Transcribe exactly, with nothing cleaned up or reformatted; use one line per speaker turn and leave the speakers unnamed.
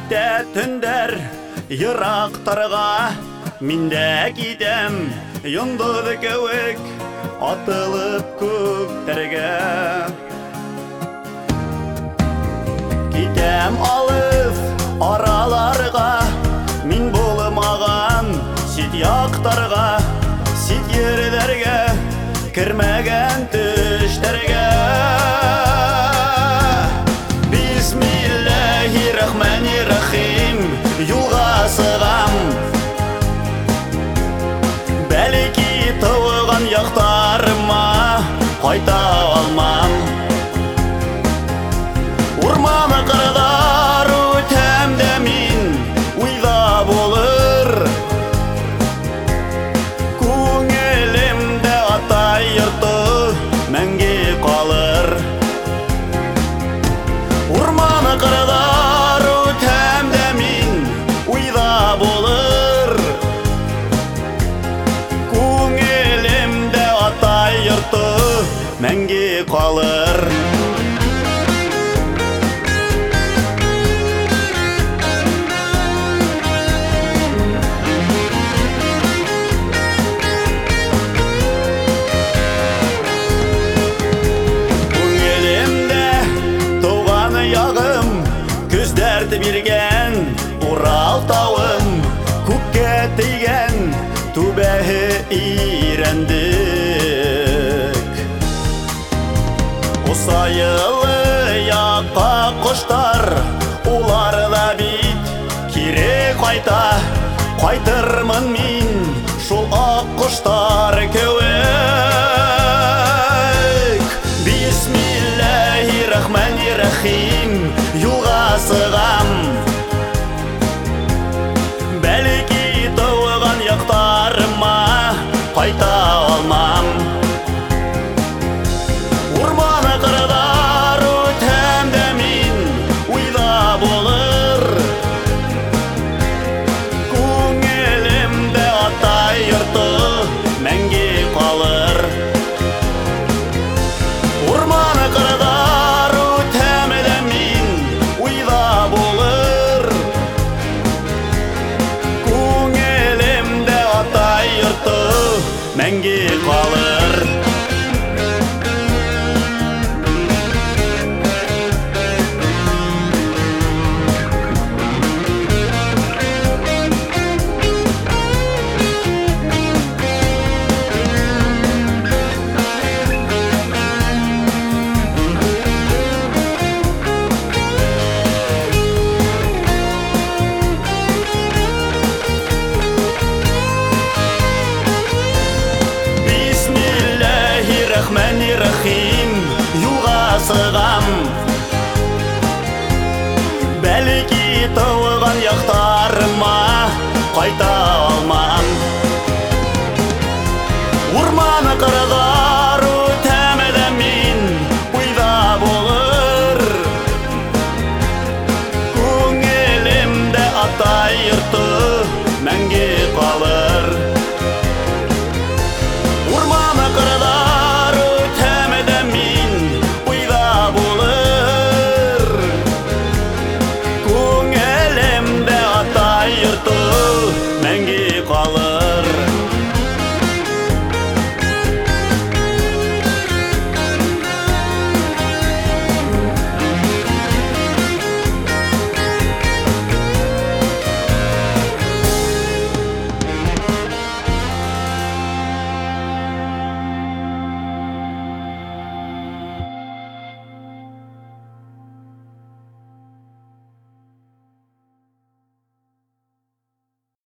Үтә түндер ерактарга, мин дә китәм йондыз кеүек атылып күктәргә. Китәм алыс араларга, мин булмаган сит яктарга, сит ерләргә, кермәгән төштәргә. Бисмиллаһир-рахманир-рахим, юлга сыгам, бәлки тыган яктарыма кайта алмам. Урман кырдар үтәм дә мин, уйда булыр күңелемдә атай йорты мәңге калыр. Урман кырдар үтәм дә мин, уйда булыр күңелемдә атай йорты мәңге калыр. Бирген Урал тауым, күккә тейгән түбәһе ирәндек. Усайылы якка коштар, улар да бит кире кайта. Кайтырмын мин шул ак коштар кеүек. Бисмиллаһир-рахманир-рахим, юлга сыгам,